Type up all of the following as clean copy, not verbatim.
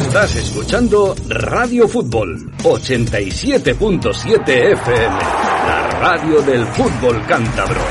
Estás escuchando Radio Fútbol 87.7 FM, la radio del fútbol cántabro.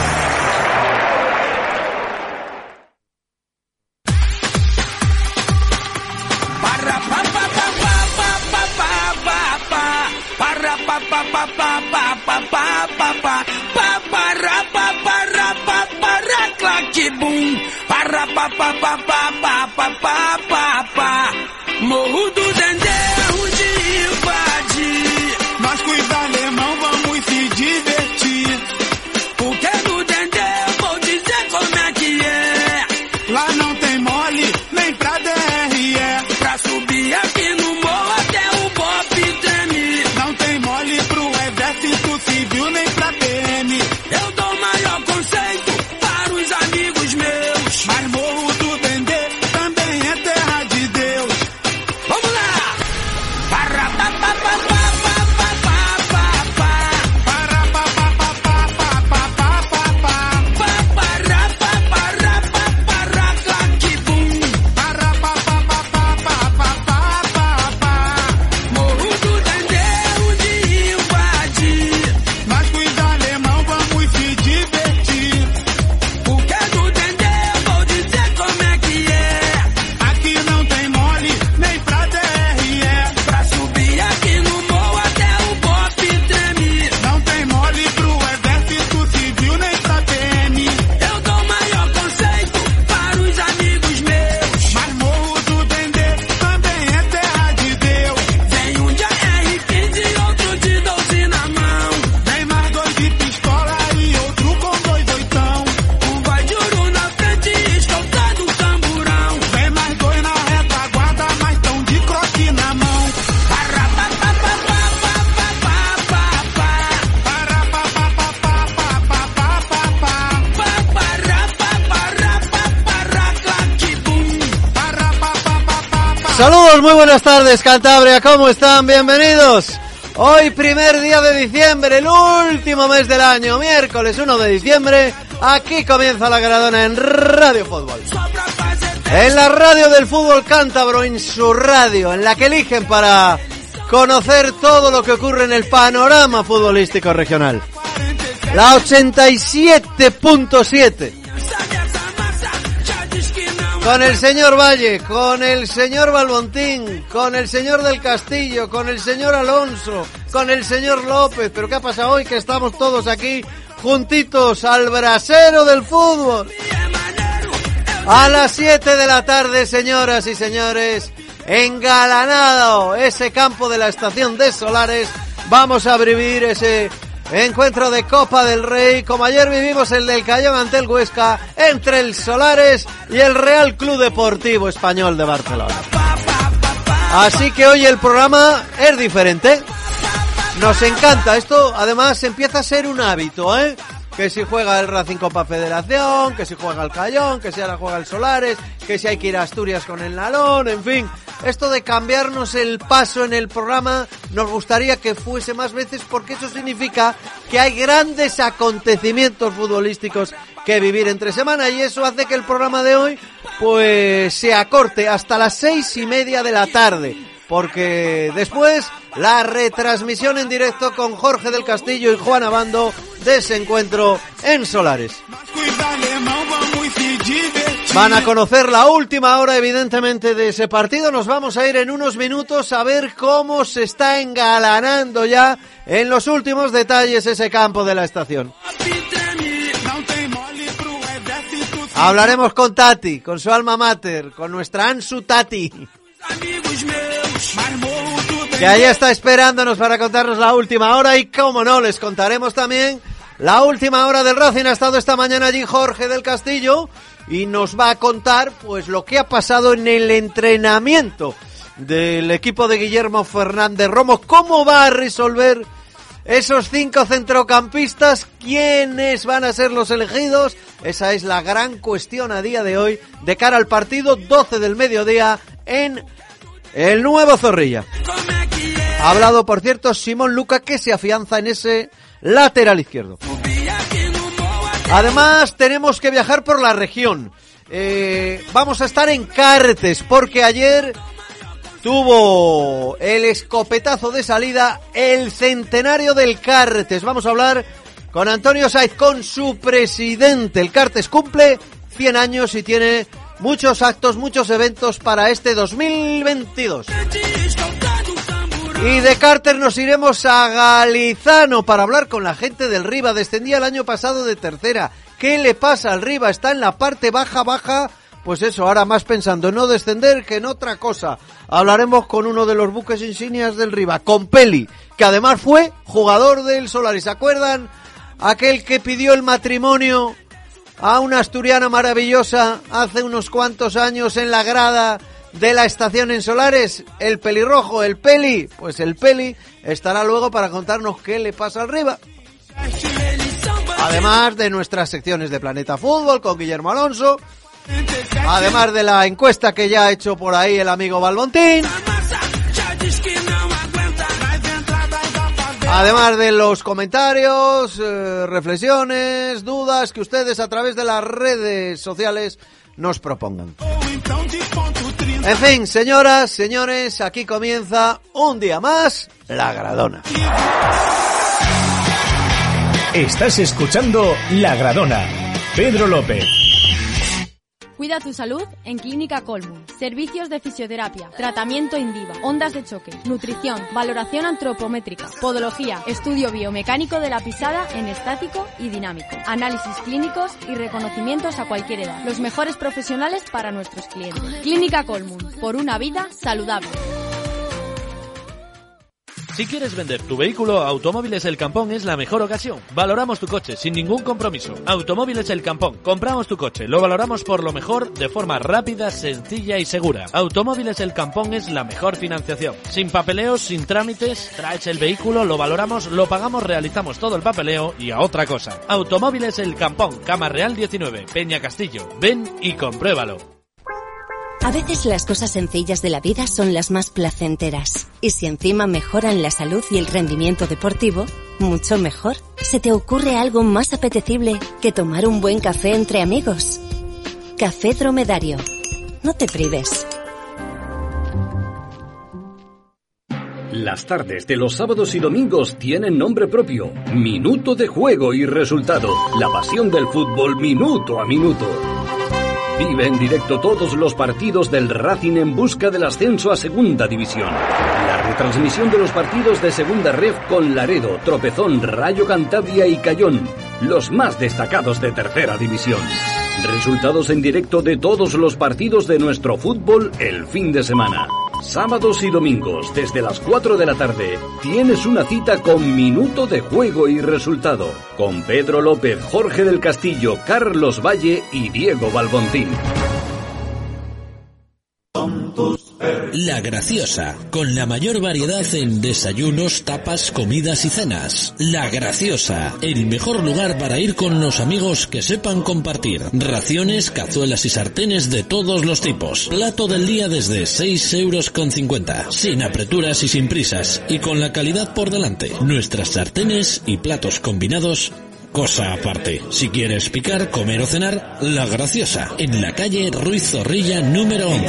Morro do Dendê, onde invadir. Nós com os alemão vamos se divertir. Porque no Dendê eu vou dizer como é que é. Lá não tem mole, nem pra DRE. Pra subir aqui no morro até o Bop treme. Não tem mole pro exército civil, nem pra PM. Eu dou maior conceito para os amigos meus. Mas Morro do Dendê também é terra de Deus. Vamos lá! Para pa pa pa pa pa pa pa pa para pa pa pa pa pa pa pa pa para pa para pa para claque bum para pa pa pa pa pa pa pa pa Morro do Dendê, onde invadir. Nós com os alemão vamos se divertir. Porque no Dendê eu vou dizer como é que é. Aqui não tem mole, nem pra DRE. Pra subir aqui no morro até o Bop treme. Não tem mole pro exército civil, nem pra PM. Eu dou maior conceito para os amigos meus. Mas Morro do Dendê também é terra de Deus. Vem um de AR-15 e outro de 12 na mão. Vem mais dois de pistola e outro com 2 oitão. Um vai de ouro na frente e escoltado o camburão. Vem mais dois na retaguarda, mas tão de croque na mão. Para pa pa pa pa pa pa pa pa para pa pa pa pa pa pa pa para pa para claque bum para pa pa pa pa. Saludos, muy buenas tardes, Cantabria, ¿cómo están? Bienvenidos. Hoy, primer día de diciembre, el último mes del año, miércoles 1 de diciembre, aquí comienza la Granadona en Radio Fútbol. En la radio del fútbol cántabro, en su radio, en la que eligen para conocer todo lo que ocurre en el panorama futbolístico regional. La 87.7. Con el señor Valle, con el señor Balbontín, con el señor del Castillo, con el señor Alonso, con el señor López. ¿Pero qué ha pasado hoy? Que estamos todos aquí juntitos al brasero del fútbol. A las 7 de la tarde, señoras y señores, engalanado ese campo de la estación de Solares, vamos a vivir ese encuentro de Copa del Rey, como ayer vivimos el del Cayón ante el Huesca, entre el Solares y el Real Club Deportivo Español de Barcelona. Así que hoy el programa es diferente. Nos encanta. Esto además empieza a ser un hábito, ¿eh? Que si juega el Racing Copa Federación, que si juega el Cayón, que si ahora juega el Solares, que si hay que ir a Asturias con el Nalón, en fin. Esto de cambiarnos el paso en el programa nos gustaría que fuese más veces, porque eso significa que hay grandes acontecimientos futbolísticos que vivir entre semana, y eso hace que el programa de hoy pues se acorte hasta las 6:30 de la tarde, porque después la retransmisión en directo con Jorge del Castillo y Juan Abando de ese encuentro en Solares. Van a conocer la última hora, evidentemente, de ese partido. Nos vamos a ir en unos minutos a ver cómo se está engalanando ya en los últimos detalles ese campo de la estación. Hablaremos con Tati, con su alma mater, con nuestra Ansu Tati, que allá está esperándonos para contarnos la última hora. Y cómo no, les contaremos también la última hora del Racing. Ha estado esta mañana allí Jorge del Castillo y nos va a contar pues lo que ha pasado en el entrenamiento del equipo de Guillermo Fernández Romo, cómo va a resolver esos 5 centrocampistas, quiénes van a ser los elegidos. Esa es la gran cuestión a día de hoy de cara al partido 12 del mediodía en el Nuevo Zorrilla. Ha hablado, por cierto, Simón Luca, que se afianza en ese lateral izquierdo. Además, tenemos que viajar por la región. Vamos a estar en Cartes, porque ayer tuvo el escopetazo de salida el centenario del Cartes. Vamos a hablar con Antonio Saiz, con su presidente. El Cartes cumple 100 años y tiene muchos actos, muchos eventos para este 2022. Y de Cartes nos iremos a Galizano para hablar con la gente del Riva. Descendía el año pasado de tercera. ¿Qué le pasa al Riva? Está en la parte baja. Pues eso, ahora más pensando en no descender que en otra cosa. Hablaremos con uno de los buques insignias del Riva, con Peli, que además fue jugador del Solaris. ¿Se acuerdan? Aquel que pidió el matrimonio a una asturiana maravillosa hace unos cuantos años en la grada de la estación en Solares, el pelirrojo, el Peli. Pues el Peli estará luego para contarnos qué le pasa al Riva. Además de nuestras secciones de Planeta Fútbol con Guillermo Alonso, además de la encuesta que ya ha hecho por ahí el amigo Balbontín, además de los comentarios, reflexiones, dudas que ustedes a través de las redes sociales nos propongan. En fin, señoras, señores, aquí comienza un día más La Gradona. Estás escuchando La Gradona. Pedro López. Cuida tu salud en Clínica Colmun. Servicios de fisioterapia, tratamiento Indiva, ondas de choque, nutrición, valoración antropométrica, podología, estudio biomecánico de la pisada en estático y dinámico, análisis clínicos y reconocimientos a cualquier edad. Los mejores profesionales para nuestros clientes. Clínica Colmun, por una vida saludable. Si quieres vender tu vehículo, Automóviles El Campón es la mejor ocasión. Valoramos tu coche sin ningún compromiso. Automóviles El Campón. Compramos tu coche, lo valoramos por lo mejor de forma rápida, sencilla y segura. Automóviles El Campón es la mejor financiación. Sin papeleos, sin trámites, traes el vehículo, lo valoramos, lo pagamos, realizamos todo el papeleo y a otra cosa. Automóviles El Campón, Cama Real 19, Peña Castillo. Ven y compruébalo. A veces las cosas sencillas de la vida son las más placenteras. Y si encima mejoran la salud y el rendimiento deportivo, mucho mejor. ¿Se te ocurre algo más apetecible que tomar un buen café entre amigos? Café Dromedario. No te prives. Las tardes de los sábados y domingos tienen nombre propio. Minuto de juego y resultado. La pasión del fútbol minuto a minuto. Vive en directo todos los partidos del Racing en busca del ascenso a Segunda División. La retransmisión de los partidos de Segunda Ref con Laredo, Tropezón, Rayo Cantabria y Cayón. Los más destacados de Tercera División. Resultados en directo de todos los partidos de nuestro fútbol el fin de semana. Sábados y domingos, desde las 4 de la tarde, tienes una cita con Minuto de Juego y Resultado, con Pedro López, Jorge del Castillo, Carlos Valle y Diego Balbontín. La Graciosa, con la mayor variedad en desayunos, tapas, comidas y cenas. La Graciosa, el mejor lugar para ir con los amigos que sepan compartir. Raciones, cazuelas y sartenes de todos los tipos. Plato del día desde 6,50 €, sin apreturas y sin prisas, y con la calidad por delante. Nuestras sartenes y platos combinados, cosa aparte. Si quieres picar, comer o cenar, La Graciosa, en la calle Ruiz Zorrilla número 11.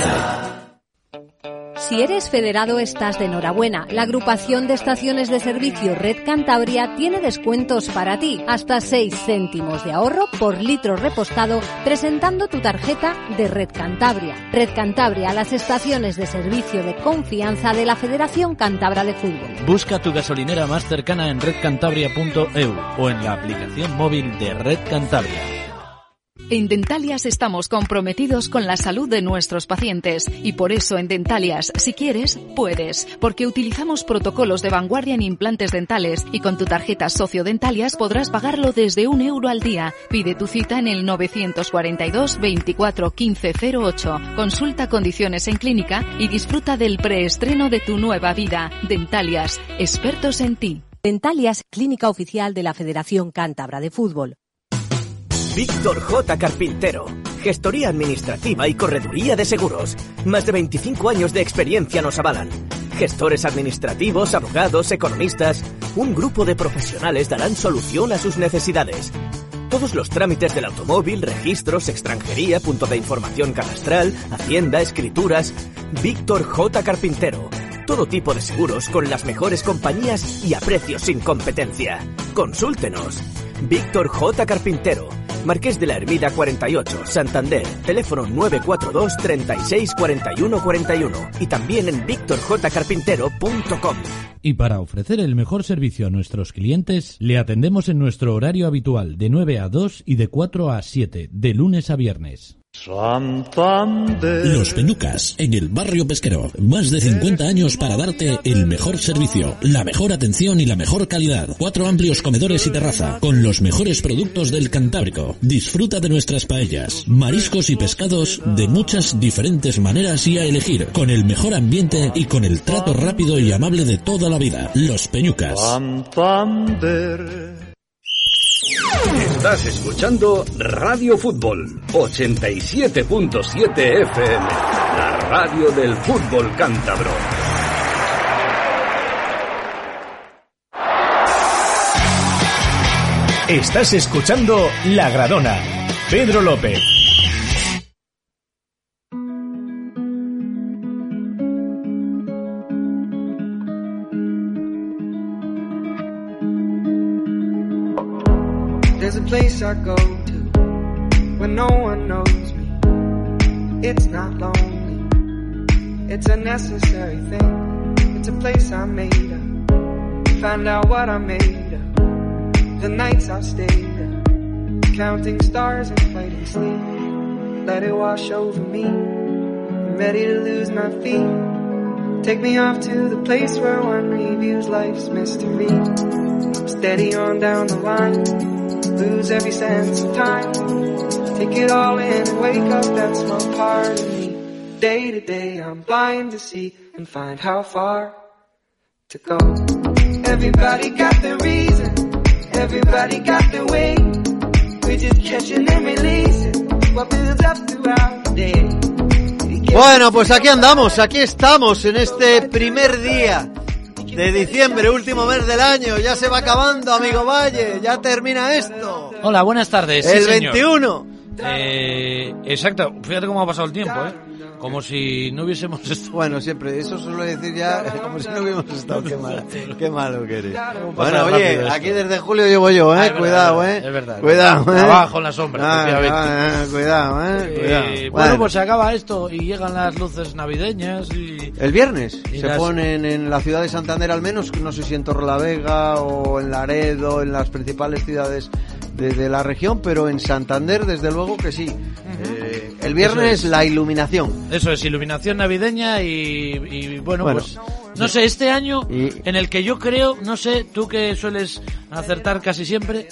Si eres federado, estás de enhorabuena. La agrupación de estaciones de servicio Red Cantabria tiene descuentos para ti. Hasta 6 céntimos de ahorro por litro repostado presentando tu tarjeta de Red Cantabria. Red Cantabria, las estaciones de servicio de confianza de la Federación Cántabra de Fútbol. Busca tu gasolinera más cercana en redcantabria.eu o en la aplicación móvil de Red Cantabria. En Dentalias estamos comprometidos con la salud de nuestros pacientes y por eso en Dentalias, si quieres, puedes, porque utilizamos protocolos de vanguardia en implantes dentales y con tu tarjeta socio Dentalias podrás pagarlo desde €1 al día. Pide tu cita en el 942 24 15 08. Consulta condiciones en clínica y disfruta del preestreno de tu nueva vida. Dentalias, expertos en ti. Dentalias, clínica oficial de la Federación Cántabra de Fútbol. Víctor J. Carpintero. Gestoría administrativa y correduría de seguros. Más de 25 años de experiencia nos avalan. Gestores administrativos, abogados, economistas. Un grupo de profesionales darán solución a sus necesidades. todos los trámites del automóvil, registros, extranjería, punto de información cadastral, hacienda, escrituras. Víctor J. Carpintero. Todo tipo de seguros con las mejores compañías y a precios sin competencia. Consúltenos. Víctor J. Carpintero. Marqués de la Hermida 48, Santander. Teléfono 942 36 41 41. Y también en victorjcarpintero.com. Y para ofrecer el mejor servicio a nuestros clientes, le atendemos en nuestro horario habitual de 9 a 2 y de 4 a 7, de lunes a viernes. Santander. Los Peñucas, en el barrio pesquero. Más de 50 años para darte el mejor servicio, la mejor atención y la mejor calidad. 4 amplios comedores y terraza, con los mejores productos del Cantábrico. Disfruta de nuestras paellas, mariscos y pescados de muchas diferentes maneras y a elegir, con el mejor ambiente y con el trato rápido y amable de toda la vida. Los Peñucas. Santander. Estás escuchando Radio Fútbol 87.7 FM, la radio del fútbol cántabro. Estás escuchando La Gradona. Pedro López. There's a place I go to when no one knows me. It's not lonely, it's a necessary thing. It's a place I made up, find out what I made up. The nights I've stayed up, counting stars and fighting sleep. Let it wash over me, I'm ready to lose my feet. Take me off to the place where one reviews life's mystery. Steady on down the line, lose every sense of time. Take it all in and wake up that small part of me. Day to day I'm blind to see and find how far to go. Everybody got their reason, everybody got their way. We're just catching and releasing what builds up throughout the day. Bueno, pues aquí andamos, aquí estamos en este primer día de diciembre, último mes del año. Ya se va acabando, amigo Valle, ya termina esto. Hola, buenas tardes. El sí, 21. Exacto, fíjate cómo ha pasado el tiempo, como si no hubiésemos estado. Bueno, siempre, eso suele decir ya como si no hubiésemos estado. Qué malo que eres. Bueno, oye, aquí desde julio llevo yo, cuidado, Es verdad. Cuidado, Abajo en la sombra, cuidado. Bueno, pues se acaba esto y llegan las luces navideñas y... El viernes se ponen en la ciudad de Santander al menos, no sé si en Torrelavega o en Laredo, en las principales ciudades de la región, pero en Santander desde luego que sí. El viernes la iluminación. Eso es, iluminación navideña y bueno, pues no sé, este año en el que yo creo, no sé, tú que sueles acertar casi siempre,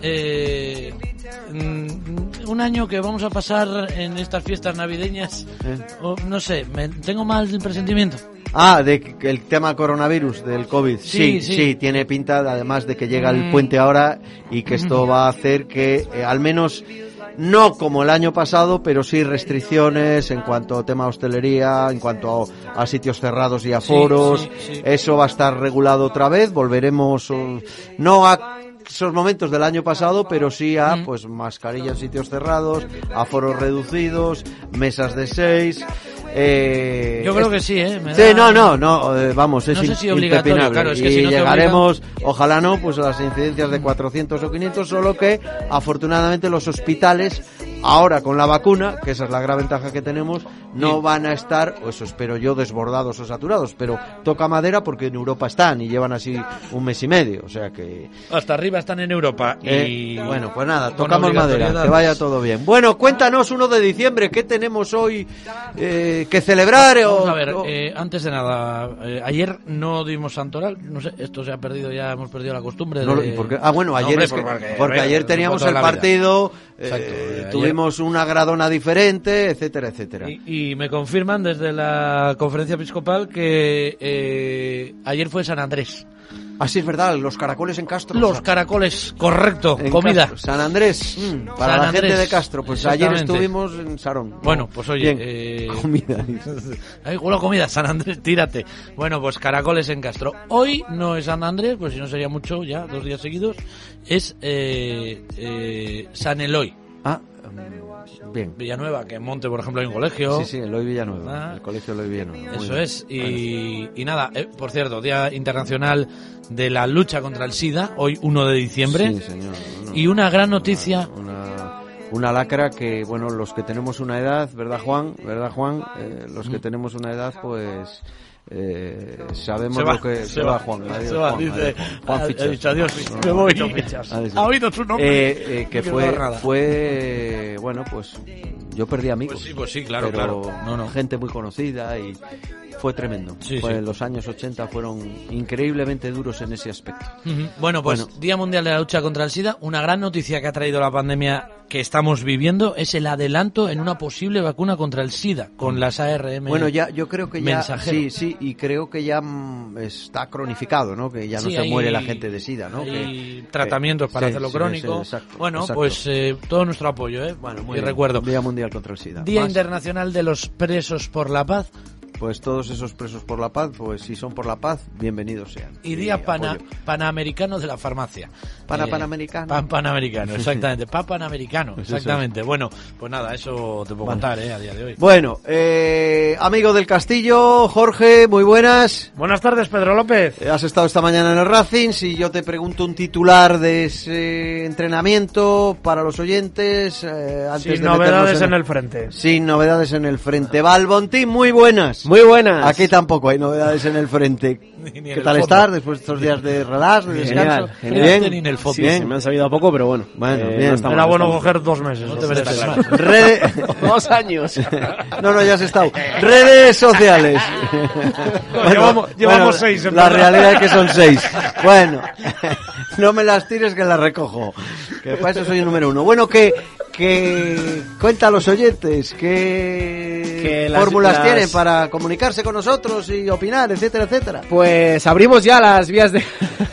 un año que vamos a pasar en estas fiestas navideñas, no sé, tengo mal presentimiento. De el tema coronavirus, del COVID. Sí, tiene pinta, además de que llega el puente ahora y que esto va a hacer que al menos no como el año pasado, pero sí restricciones en cuanto a tema hostelería, en cuanto a sitios cerrados y aforos. Sí. Eso va a estar regulado otra vez. Volveremos no a esos momentos del año pasado, pero sí a pues mascarilla en sitios cerrados, aforos reducidos, mesas de 6. Yo creo que sí, vamos, es no sé si obligatorio, claro, es que si no llegaremos, ojalá no, pues a las incidencias de 400 o 500, solo que afortunadamente los hospitales ahora con la vacuna, que esa es la gran ventaja que tenemos, no van a estar, o eso espero yo, desbordados o saturados, pero toca madera porque en Europa están y llevan así un mes y medio, o sea que... Hasta arriba están en Europa y... Bueno, pues nada, tocamos madera, que vaya todo bien. Bueno, cuéntanos 1 de diciembre, ¿qué tenemos hoy que celebrar? Vamos a ver, antes de nada, ayer no dimos santoral, no sé, esto se ha perdido ya, hemos perdido la costumbre de... Ayer porque ayer teníamos el partido, tuvimos una gradona diferente, etcétera, etcétera. Y me confirman desde la conferencia episcopal que ayer fue San Andrés. Ah, sí, es verdad, los caracoles en Castro. Los caracoles, correcto, en comida. Castro. San Andrés, para San la Andrés, gente de Castro. Pues ayer estuvimos en Sarón. Bueno, pues oye, comida. Ay, huele a comida, San Andrés, tírate. Bueno, pues caracoles en Castro. Hoy no es San Andrés, pues si no sería mucho ya, 2 días seguidos. Es San Eloy. Ah, bien. Villanueva, que en Monte, por ejemplo, hay un colegio. Sí, Eloy Villanueva, el colegio Eloy Villanueva. Eso es, y nada, por cierto, Día Internacional de la Lucha contra el SIDA, hoy 1 de diciembre. Sí, señor. Y una gran noticia. Una lacra que, bueno, los que tenemos una edad, ¿verdad, Juan? Los que tenemos una edad, pues... sabemos lo que se va Juan, adiós, se va, Juan, dice Juan ha dicho adiós, me voy, ha oído su nombre, que fue bueno, pues yo perdí amigos, pues sí, claro, pero no. gente muy conocida y fue tremendo. Sí. Los años 80 fueron increíblemente duros en ese aspecto. Bueno, pues Día Mundial de la Lucha contra el SIDA. Una gran noticia que ha traído la pandemia que estamos viviendo es el adelanto en una posible vacuna contra el SIDA con las ARM. Bueno, yo creo que ya mensajero. sí, y creo que ya está cronificado, ¿no? Que ya no se muere la gente de SIDA, ¿no? Hay tratamientos para hacerlo crónico. Exacto, bueno, exacto. Pues todo nuestro apoyo, Bueno, y recuerdo. Día Mundial contra el SIDA. Día Internacional de los Presos por la Paz. Pues todos esos presos por la paz, pues si son por la paz, bienvenidos sean. Y Día Panamericano de la Farmacia. Panamericano. Panamericano, exactamente. Panamericano, exactamente. Bueno, pues nada, eso te puedo contar, a día de hoy. Bueno, amigo del Castillo, Jorge, muy buenas. Buenas tardes, Pedro López. Has estado esta mañana en el Racing. Si yo te pregunto un titular de ese entrenamiento para los oyentes, antes sin de novedades en el frente. Sin novedades en el frente. Balbontín, muy buenas. Muy buenas. Aquí tampoco hay novedades en el frente. ¿Qué tal estás después de estos días de relax, de descanso? Genial. Bien. Sí, me han sabido a poco, pero bueno. Bien. No era bueno coger 2 meses. No te mereces más. 2 años. No, ya has estado. Redes sociales. Llevamos 6. La realidad es que son 6. Bueno, no me las tires que las recojo. Que para eso soy el número 1. Bueno, que cuenta a los oyentes qué fórmulas tienen para comunicarse con nosotros y opinar, etcétera, etcétera. Pues abrimos ya las vías de...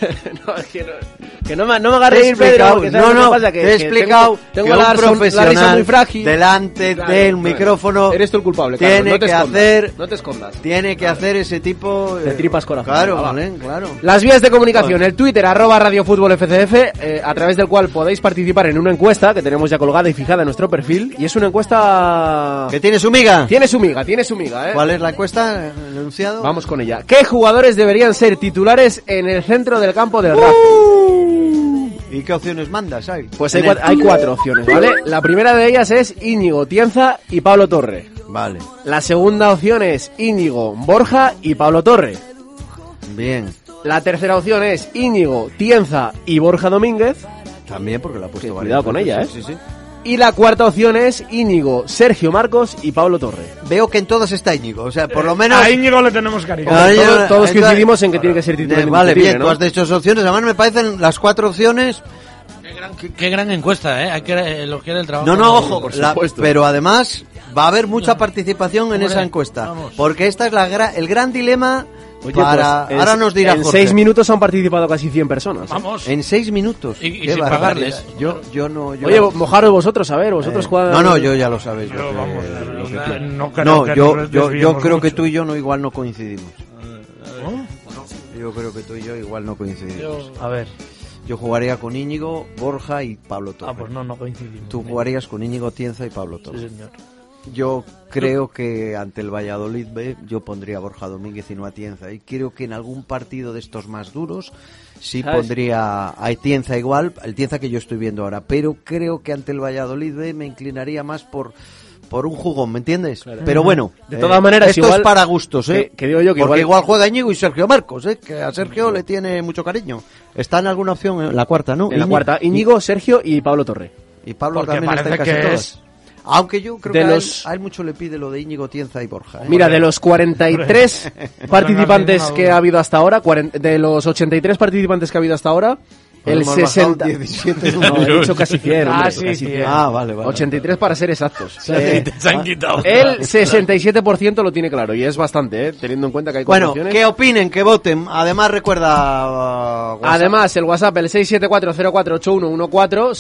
no me agarréis, Pedro. Te he explicado tengo que un profesional muy frágil delante del micrófono eres tú el culpable, tiene que hacer, no te escondas. Tiene que hacer ese tipo de tripas corazón. Claro. Las vías de comunicación, el Twitter @RadioFútbolFCF, a través del cual podéis participar en una encuesta que tenemos ya colgada y fijada en nuestro perfil, y es una encuesta que tiene su miga. Tiene su miga, ¿Cuál es la encuesta? ¿El enunciado? Vamos con ella. ¿Qué jugadores deberían ser titulares en el centro del campo del Racing? ¿Y qué opciones mandas? Pues hay 4 opciones, ¿vale? La primera de ellas es Íñigo, Tienza y Pablo Torre. Vale. La segunda opción es Íñigo, Borja y Pablo Torre. Bien. La tercera opción es Íñigo, Tienza y Borja Domínguez. También, porque la ha puesto varias. Cuidado con ella, Sí. Y la cuarta opción es Íñigo, Sergio Marcos y Pablo Torre. Veo que en todas está Íñigo, o sea, por lo menos... A Íñigo le tenemos cariño. Todos coincidimos en que tiene que ser titular. Vale, bien, ¿no? Tú has hecho esas opciones, además me parecen las 4 opciones... Qué gran encuesta, Hay que elogiar el trabajo. No, ojo, por supuesto. Pero además va a haber mucha participación en esa encuesta, porque esta es el gran dilema... Oye, ahora nos dirá en Jorge. 6 minutos han participado casi 100 personas. Vamos. En 6 minutos. Y sin pagarles. Yo no. Oye, mojaros vosotros, a ver, vosotros juegan. No, yo ya lo sabéis. Yo creo que tú y yo igual no coincidimos. Yo creo que tú y yo igual no coincidimos. A ver. Yo jugaría con Íñigo, Borja y Pablo Torre. Pues no coincidimos. Tú jugarías con Íñigo, Tienza y Pablo Torre. Sí, señor. Yo creo que ante el Valladolid B yo pondría a Borja Domínguez y no a Tienza, y creo que en algún partido de estos más duros sí pondría a Tienza igual, el Tienza que yo estoy viendo ahora, pero creo que ante el Valladolid B me inclinaría más por un jugón, ¿me entiendes? Claro. Pero bueno, de todas maneras esto igual, es para gustos, que digo yo que porque igual juega Íñigo y Sergio Marcos, que a Sergio le tiene mucho cariño. ¿Está en alguna opción? En la cuarta, ¿no? En la cuarta, Íñigo, Sergio y Pablo Torre. Y Pablo porque también está en casi todas. Aunque yo creo que a él mucho le pide lo de Íñigo, Tienza y Borja. Mira, de los 43 participantes que ha habido hasta ahora, de los 83 participantes que ha habido hasta ahora, El 60... 17. No, he dicho casi 100. Ah, hombre, sí, casi 100. 100. Ah, vale. 83 para ser exactos. Se han quitado. El 67% lo tiene claro y es bastante, teniendo en cuenta que hay Bueno, opciones. que opinen, que voten. Además, recuerda... WhatsApp. Además, el WhatsApp, el 674048114,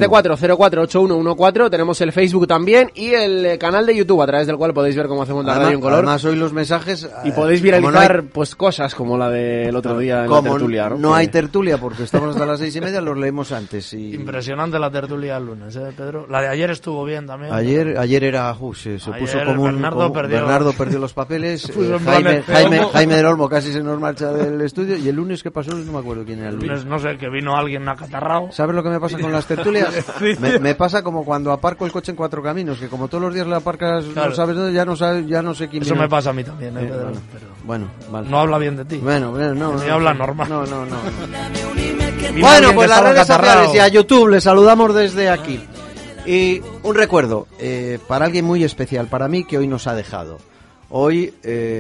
674048114. Tenemos el Facebook también y el canal de YouTube, a través del cual podéis ver cómo hacemos la radio en color. Además, hoy los mensajes... Y podéis viralizar pues cosas como la del otro día en la tertulia, ¿no? No hay tertulia porque estamos hasta las 6:30, los leemos antes. Y... Impresionante la tertulia del lunes, Pedro. La de ayer estuvo bien también. Ayer era... se puso como un... Bernardo perdió los papeles. Jaime del Olmo casi se nos marcha del estudio. Y el lunes, ¿qué pasó? No me acuerdo quién era el lunes. No sé, que vino alguien acatarrado. ¿Sabes lo que me pasa con las tertulias? me pasa como cuando aparco el coche en Cuatro Caminos, que como todos los días le aparcas, claro. No sabes dónde, ya no sé quién. Eso me pasa a mí también, Pedro. Bueno, vale. No habla bien de ti. Bueno, no. Ni habla normal. No. Bueno, pues las redes sociales y a YouTube les saludamos desde aquí. Y un recuerdo para alguien muy especial, para mí, que hoy nos ha dejado. Hoy,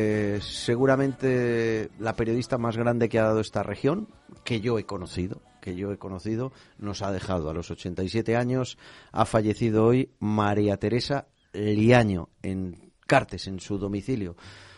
seguramente la periodista más grande que ha dado esta región, que yo he conocido, nos ha dejado a los 87 años. Ha fallecido hoy María Teresa Liaño en Cartes, en su domicilio,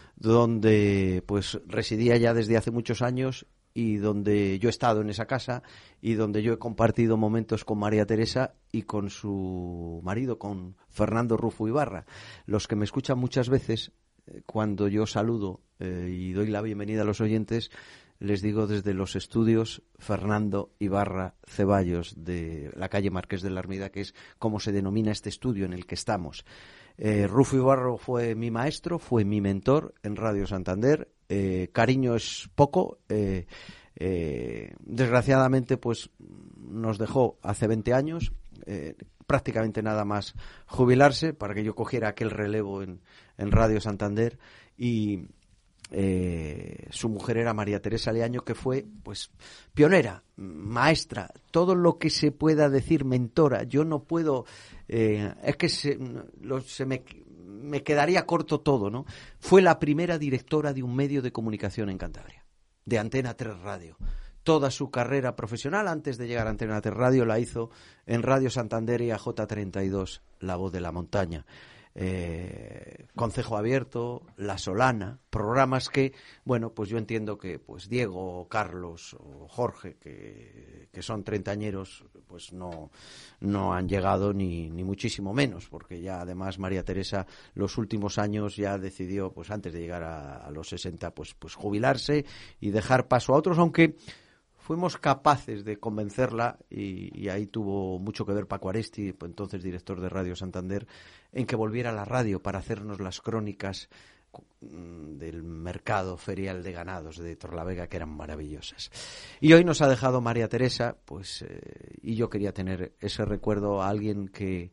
donde pues residía ya desde hace muchos años y donde yo he estado en esa casa y donde yo he compartido momentos con María Teresa y con su marido, con Fernando Rufo Ibarra. Los que me escuchan muchas veces, cuando yo saludo y doy la bienvenida a los oyentes, les digo desde los estudios Fernando Ibarra Ceballos de la calle Marqués de la Armida, que es como se denomina este estudio en el que estamos. Rufo Ibarra fue mi maestro, fue mi mentor en Radio Santander. Cariño es poco. Desgraciadamente, pues nos dejó hace 20 años, prácticamente nada más jubilarse, para que yo cogiera aquel relevo en Radio Santander. Y su mujer era María Teresa Liaño, que fue pues pionera, maestra, todo lo que se pueda decir, mentora. Yo no puedo, es que me quedaría corto todo, ¿no? Fue la primera directora de un medio de comunicación en Cantabria, de Antena 3 Radio. Toda su carrera profesional, antes de llegar a Antena 3 Radio, la hizo en Radio Santander y a J32, La Voz de la Montaña. Concejo Abierto, La Solana, programas que, bueno, pues yo entiendo que pues Diego, Carlos o Jorge, que son treintañeros, pues no han llegado ni muchísimo menos, porque ya además María Teresa los últimos años ya decidió, pues antes de llegar a los 60, pues jubilarse y dejar paso a otros, aunque fuimos capaces de convencerla, y ahí tuvo mucho que ver Paco Aresti, entonces director de Radio Santander, en que volviera a la radio para hacernos las crónicas del mercado ferial de ganados de Torlavega, que eran maravillosas. Y hoy nos ha dejado María Teresa, pues y yo quería tener ese recuerdo a alguien que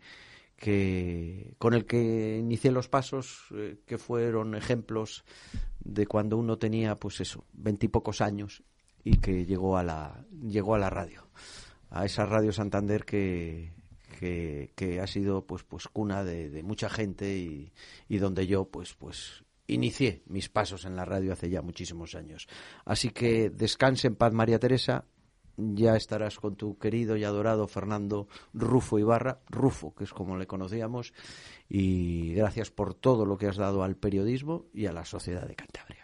con el que inicié los pasos, que fueron ejemplos de cuando uno tenía, pues eso, 20 y pocos años, y que llegó a la radio, a esa Radio Santander que ha sido pues cuna de mucha gente y donde yo pues inicié mis pasos en la radio hace ya muchísimos años. Así que descanse en paz, María Teresa. Ya estarás con tu querido y adorado Fernando Rufo Ibarra, Rufo, que es como le conocíamos, y gracias por todo lo que has dado al periodismo y a la sociedad de Cantabria.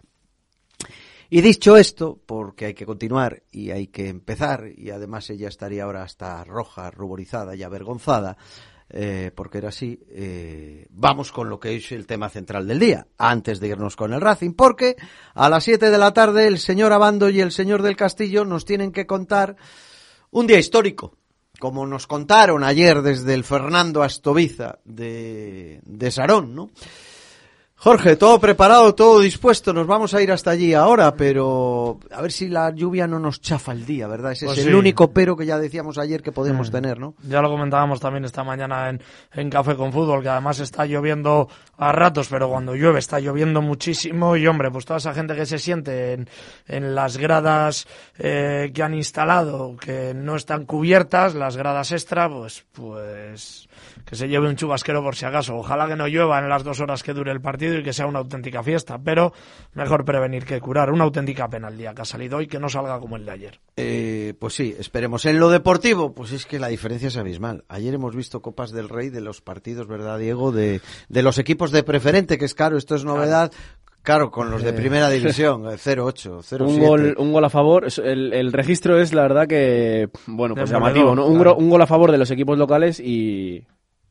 Y dicho esto, porque hay que continuar y hay que empezar, y además ella estaría ahora hasta roja, ruborizada y avergonzada, porque era así, vamos con lo que es el tema central del día, antes de irnos con el Racing, porque a las 7 de la tarde el señor Abando y el señor del Castillo nos tienen que contar un día histórico, como nos contaron ayer desde el Fernando Astoviza de Sarón, ¿no? Jorge, todo preparado, todo dispuesto, nos vamos a ir hasta allí ahora, pero a ver si la lluvia no nos chafa el día, ¿verdad? Ese pues es sí. El único pero que ya decíamos ayer que podemos tener, ¿no? Ya lo comentábamos también esta mañana en Café con Fútbol, que además está lloviendo a ratos, pero cuando llueve está lloviendo muchísimo y, hombre, pues toda esa gente que se siente en las gradas que han instalado, que no están cubiertas, las gradas extra, pues que se lleve un chubasquero por si acaso. Ojalá que no llueva en las 2 horas que dure el partido, partido y que sea una auténtica fiesta, pero mejor prevenir que curar. Una auténtica pena el día que ha salido hoy, que no salga como el de ayer. Pues sí, esperemos. En lo deportivo, pues es que la diferencia es abismal. Ayer hemos visto Copas del Rey de los partidos, ¿verdad, Diego? De los equipos de preferente, que es claro, esto es novedad. Claro, con los de primera división, 0-8, 0-7. Un gol a favor. El registro es, la verdad, que, bueno, pues llamativo, ¿no? Claro. Un gol a favor de los equipos locales y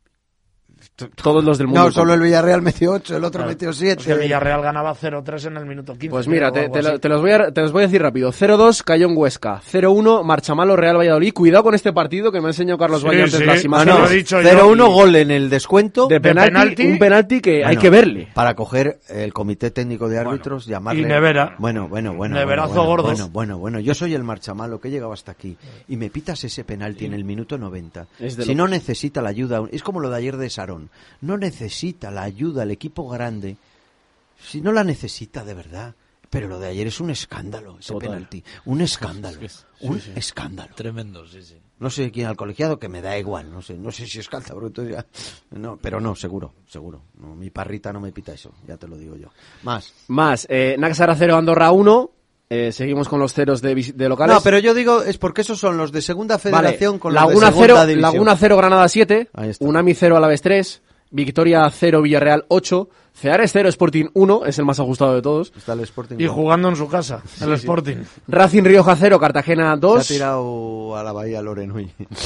todos los del mundo. No, solo el Villarreal metió 8, el otro metió 7. Es que Villarreal ganaba 0-3 en el minuto 15. Pues mira, te los voy a decir rápido. 0-2 Cayón Huesca, 0-1 Marchamalo Real Valladolid. Cuidado con este partido que me ha enseñado Carlos Valle antes las imágenes. 0-1 gol en el descuento. De penalti, un penalti que hay que verle. Para coger el comité técnico de árbitros, llamarle... Y Nevera. Bueno. Neverazo gordos. Bueno. Yo soy el Marchamalo que he llegado hasta aquí y me pitas ese penalti en el minuto 90. Si no necesita la ayuda... Es como lo de ayer de Sarón. No necesita la ayuda el equipo grande, si no la necesita de verdad. Pero lo de ayer es un escándalo, ese penalti. Un escándalo. Escándalo. Tremendo, sí. No sé quién al colegiado, que me da igual. No sé si es bruto ya. No, pero no, seguro. No, mi parrita no me pita eso, ya te lo digo yo. Más. Naxara 0, Andorra 1. Seguimos con los ceros de locales. No, pero yo digo, es porque esos son los de segunda federación, con Laguna los de segunda división. Laguna 0, Granada 7. Unami 0, Alavés 3. Victoria 0, Villarreal 8. Ceares 0, Sporting 1, es el más ajustado de todos. Está el Sporting. Y jugando en su casa, el Sporting. Racing Rioja 0, Cartagena 2. Se ha tirado a la Bahía Loreno.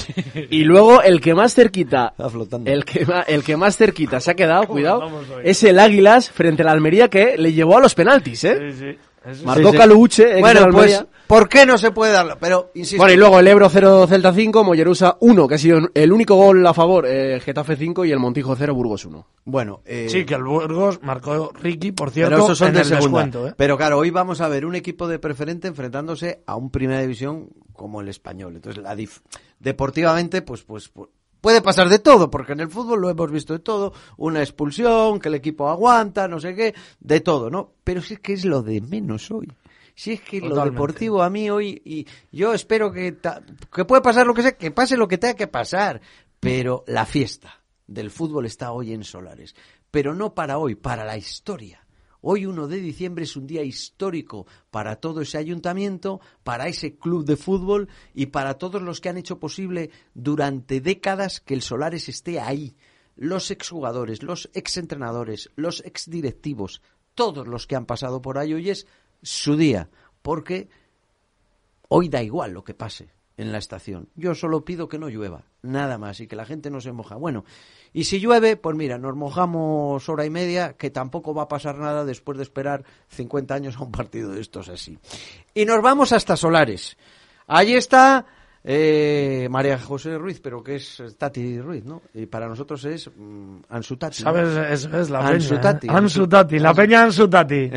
Y luego el que más cerquita, está flotando. El que más cerquita se ha quedado, cuidado, es el Águilas frente a la Almería, que le llevó a los penaltis, Sí. Marcó Caluche. Bueno, pues, ¿por qué no se puede darlo? Pero, insisto. Bueno, y luego el Ebro 0, Celta 5, Mollerusa 1, que ha sido el único gol a favor, Getafe 5 y el Montijo 0, Burgos 1. Bueno, sí, que el Burgos marcó Ricky, por cierto, pero esos son en de el segunda. descuento. Pero claro, hoy vamos a ver un equipo de preferente enfrentándose a un primera división como el Español. Entonces, deportivamente, pues puede pasar de todo, porque en el fútbol lo hemos visto de todo, una expulsión, que el equipo aguanta, no sé qué, de todo, ¿no? Pero sí que es lo de menos hoy. Si es que lo deportivo a mí hoy, y yo espero que puede pasar lo que sea, que pase lo que tenga que pasar, pero la fiesta del fútbol está hoy en Solares. Pero no para hoy, para la historia. Hoy 1 de diciembre es un día histórico para todo ese ayuntamiento, para ese club de fútbol y para todos los que han hecho posible durante décadas que el Solares esté ahí. Los exjugadores, los exentrenadores, los exdirectivos, todos los que han pasado por ahí, hoy es su día, porque hoy da igual lo que pase en la estación. Yo solo pido que no llueva, nada más, y que la gente no se moja. Bueno, y si llueve, pues mira, nos mojamos hora y media, que tampoco va a pasar nada después de esperar 50 años a un partido de estos así. Y nos vamos hasta Solares. Allí está María José Ruiz, pero que es Tati Ruiz, ¿no? Y para nosotros es Ansu Tati. ¿Sabes? Es la Ansu peña. Tati. Ansu Tati, la peña Ansu Tati.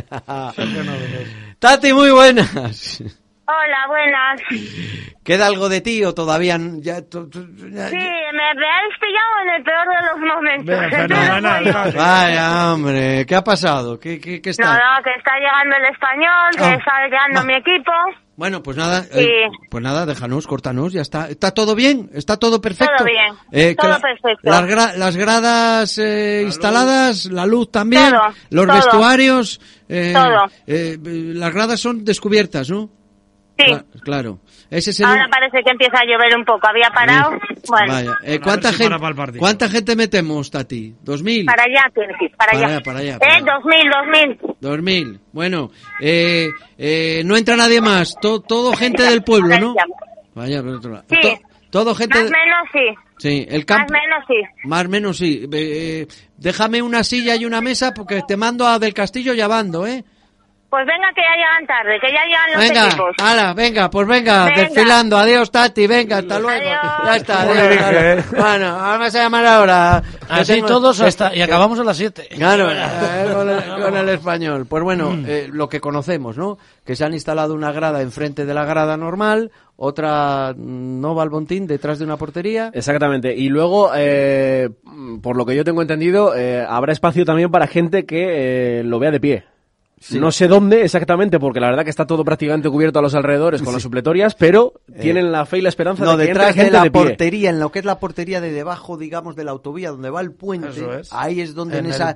Tati, muy buenas. Hola, buenas. ¿Queda algo de ti o todavía ya? Sí, me habéis pillado en el peor de los momentos. Vaya, hombre, ¿qué ha pasado? ¿Qué está? No, que está llegando el Español, que está llegando mi equipo. Bueno, pues nada, déjanos, córtanos, ya está. ¿Está todo bien? ¿Está todo perfecto? Todo bien, todo perfecto. Las gradas instaladas, la luz también, los todo. Vestuarios, todo. Las gradas son descubiertas, ¿no? Sí. Claro. Ahora parece que empieza a llover un poco. Había parado. Bueno. Vaya. ¿Cuánta gente metemos, Tati? ¿2.000? Para allá tienes que ir, para allá. 2.000. Bueno, no entra nadie más. Todo gente del pueblo, ¿no? Vaya, por otro lado. Sí. Todo gente. Más o menos sí. Sí, el campo. Más o menos sí. Déjame una silla y una mesa porque te mando a Del Castillo llamando, ¿eh? Pues venga, que ya llegan tarde, que ya llegan los equipos. Venga, desfilando. Adiós, Tati, venga, hasta luego. Ya está, adiós. Bueno, vamos a llamar ahora. Así todos hasta y acabamos a las 7. Claro, con el Español. Pues bueno, lo que conocemos, ¿no? Que se han instalado una grada enfrente de la grada normal, otra no Balbontín detrás de una portería. Exactamente. Y luego, por lo que yo tengo entendido, habrá espacio también para gente que lo vea de pie. Sí. No sé dónde exactamente, porque la verdad que está todo prácticamente cubierto a los alrededores con las supletorias, pero tienen la fe y la esperanza de que detrás entre gente de la de pie. portería, en lo que es la portería de debajo, digamos, de la autovía, donde va el puente, ahí es donde en esa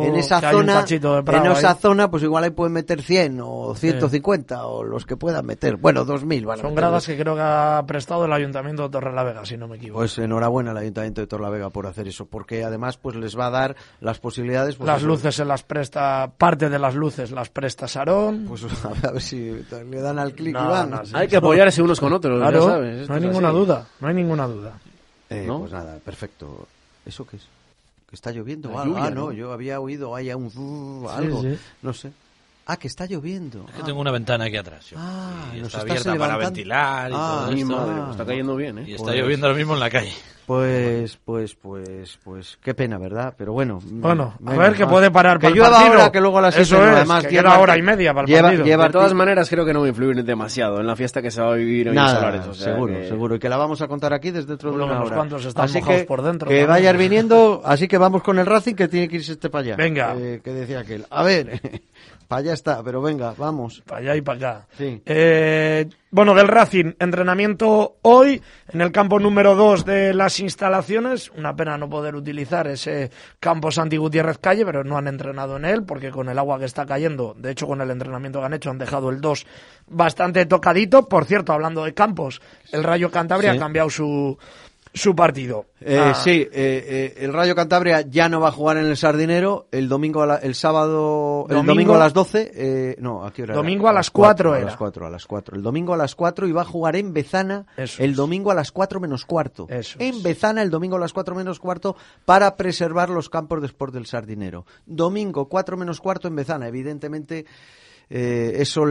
zona, pues igual ahí pueden meter 100 o 150 o los que puedan meter. Bueno, 2000 van a Son meter. gradas que creo que ha prestado el Ayuntamiento de Torrelavega, si no me equivoco. Pues enhorabuena al Ayuntamiento de Torrelavega por hacer eso, porque además pues les va a dar las posibilidades. Pues, las luces se las presta, parte de las luces las presta Sarón. Pues a ver si le dan al clic y van. Hay que apoyarse unos con otros, claro, ya sabes. No hay ninguna duda, no hay ninguna duda. ¿No? Pues nada, perfecto. ¿Eso qué es? ¿Que está lloviendo? Lluvia, no, yo había oído ahí algo, no sé. Que está lloviendo. Es que tengo una ventana aquí atrás. Y está abierta para ventilar y todo esto. Madre, está cayendo bien, Y está lloviendo ahora mismo en la calle. Pues, qué pena, ¿verdad? Pero bueno. Bueno, a ver que puede parar para el partido. Que llueva ahora, que luego a las 7 además que queda hora y media para el partido. De todas maneras, creo que no va a influir demasiado en la fiesta que se va a vivir hoy en Solares. O sea, seguro. Y que la vamos a contar aquí desde dentro de una hora. Cuantos están así mojados por dentro. Que vayas viniendo, así que vamos con el Racing, que tiene que irse para allá. Venga. Que decía aquel. A ver, para allá está, pero venga, vamos. Para allá y para acá. Sí. Bueno, del Racing, entrenamiento hoy en el campo número 2 de las instalaciones. Una pena no poder utilizar ese campo Santi Gutiérrez Calle, pero no han entrenado en él porque con el agua que está cayendo, de hecho con el entrenamiento que han hecho, han dejado el 2 bastante tocadito. Por cierto, hablando de campos, el Rayo Cantabria ha cambiado su partido. El Rayo Cantabria ya no va a jugar en el Sardinero el domingo, el domingo a las 12. ¿A qué hora? Domingo a las 4 era. A las 4. El domingo a las 4 y va a jugar en Bezana domingo a las 4 menos cuarto. Bezana el domingo a las 4 menos cuarto para preservar los campos de Sport del Sardinero. Domingo 4 menos cuarto en Bezana, evidentemente. Eso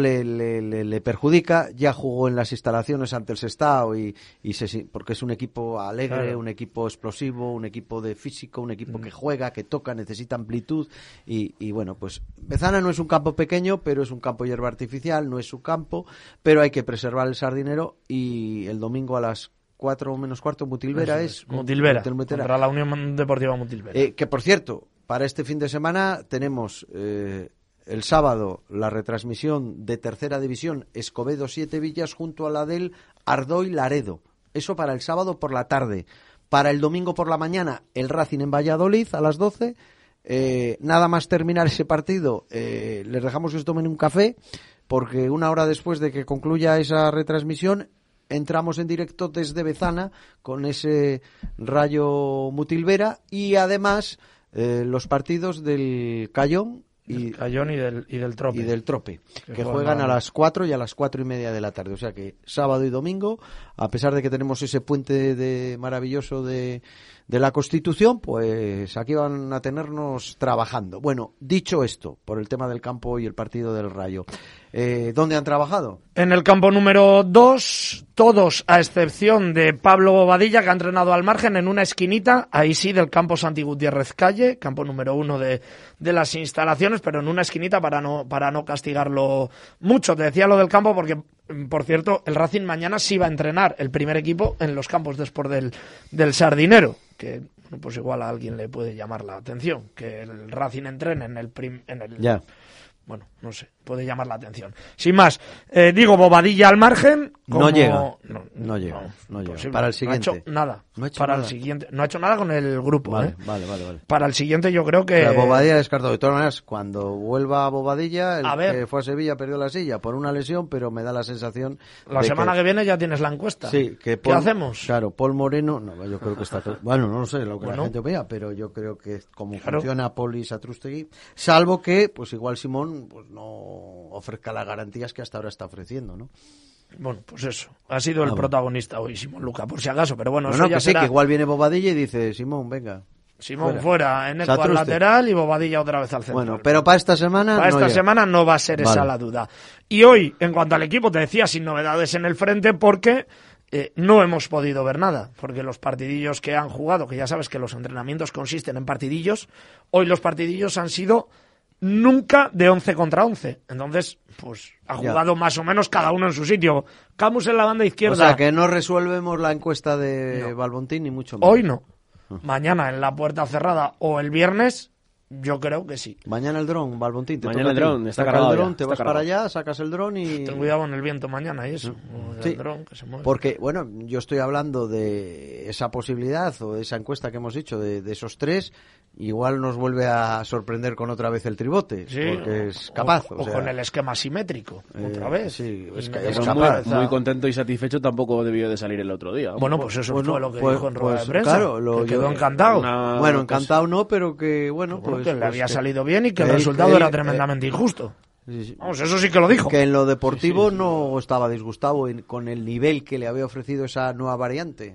le perjudica. Ya jugó en las instalaciones ante el Sestao porque es un equipo alegre, claro. Un equipo explosivo, un equipo de físico, un equipo que juega, que toca, necesita amplitud y bueno, pues Bezana no es un campo pequeño, pero es un campo de hierba artificial, no es su campo, pero hay que preservar el Sardinero. Y el domingo a las 4 menos cuarto Mutilvera Mutilvera contra la Unión Deportiva Mutilvera, que por cierto, para este fin de semana tenemos el sábado la retransmisión de Tercera División Escobedo 7 Villas junto a la del Ardoy Laredo. Eso para el sábado por la tarde. Para el domingo por la mañana el Racing en Valladolid a las 12. Nada más terminar ese partido les dejamos que se tomen un café, porque una hora después de que concluya esa retransmisión entramos en directo desde Bezana con ese Rayo Mutilvera y además los partidos del Cayón y del Trope. Y del Trope, que juegan a las 4 y a las 4:30 de la tarde. O sea que sábado y domingo, a pesar de que tenemos ese puente maravilloso de la Constitución, pues aquí van a tenernos trabajando. Bueno, dicho esto, por el tema del campo y el partido del Rayo, ¿dónde han trabajado? En el campo número 2, todos a excepción de Pablo Bobadilla, que ha entrenado al margen en una esquinita, ahí sí, del campo Santi Gutiérrez Calle, campo número 1 de las instalaciones, pero en una esquinita para no castigarlo mucho. Te decía lo del campo porque, por cierto, el Racing mañana sí va a entrenar el primer equipo en los campos de Sport del Sardinero, que pues igual a alguien le puede llamar la atención, que el Racing entrene en el ya. Bueno, no sé, puede llamar la atención. Sin más, digo, Bobadilla al margen. No llega. Para el siguiente. No ha hecho nada. El siguiente. No ha hecho nada con el grupo. Vale. Para el siguiente yo creo que... Bobadilla descartado. De todas maneras, cuando vuelva Bobadilla, que fue a Sevilla perdió la silla por una lesión, pero me da la sensación... La semana que viene ya tienes la encuesta. Sí. ¿Qué hacemos? Claro, Paul Moreno... No, yo creo que está... Bueno, no sé lo que la gente opina, pero yo creo que como funciona Paul y Satrústegui, salvo que, pues igual Simón pues no ofrezca las garantías que hasta ahora está ofreciendo, ¿no? Bueno, pues eso. Ha sido el protagonista hoy, Simón Luca, por si acaso, pero bueno, eso ya será... que igual viene Bobadilla y dice, Simón, venga. Simón fuera, Eneco al lateral y Bobadilla otra vez al centro. Bueno, pero para esta semana semana no va a ser esa la duda. Y hoy, en cuanto al equipo, te decía, sin novedades en el frente, porque no hemos podido ver nada, porque los partidillos que han jugado, que ya sabes que los entrenamientos consisten en partidillos, hoy los partidillos han sido nunca de 11 contra 11. Entonces, pues ha jugado más o menos cada uno en su sitio. Camus en la banda izquierda. O sea, que no resuelvemos la encuesta de Balbontín ni mucho menos. Hoy no. Mañana en la puerta cerrada o el viernes Yo creo que sí. Mañana el dron, Balbontín. Mañana el dron, está cargado. el dron, te vas para allá, sacas el dron y... Ten cuidado con el viento mañana y eso. Sí, el dron que se mueve. Porque, bueno, yo estoy hablando de esa posibilidad o de esa encuesta que hemos hecho de esos tres. Igual nos vuelve a sorprender con otra vez el tribote, sí, porque es capaz. O con el esquema simétrico, otra vez. Sí, es capaz. Muy contento y satisfecho tampoco debió de salir el otro día. Bueno, pues eso fue lo que dijo en rueda de prensa. Claro, que quedó encantado. Bueno, encantado no, pero que, bueno, pues... que le había salido bien y que el resultado era tremendamente injusto. Sí. Vamos, eso sí que lo dijo. Que en lo deportivo no estaba disgustado con el nivel que le había ofrecido esa nueva variante.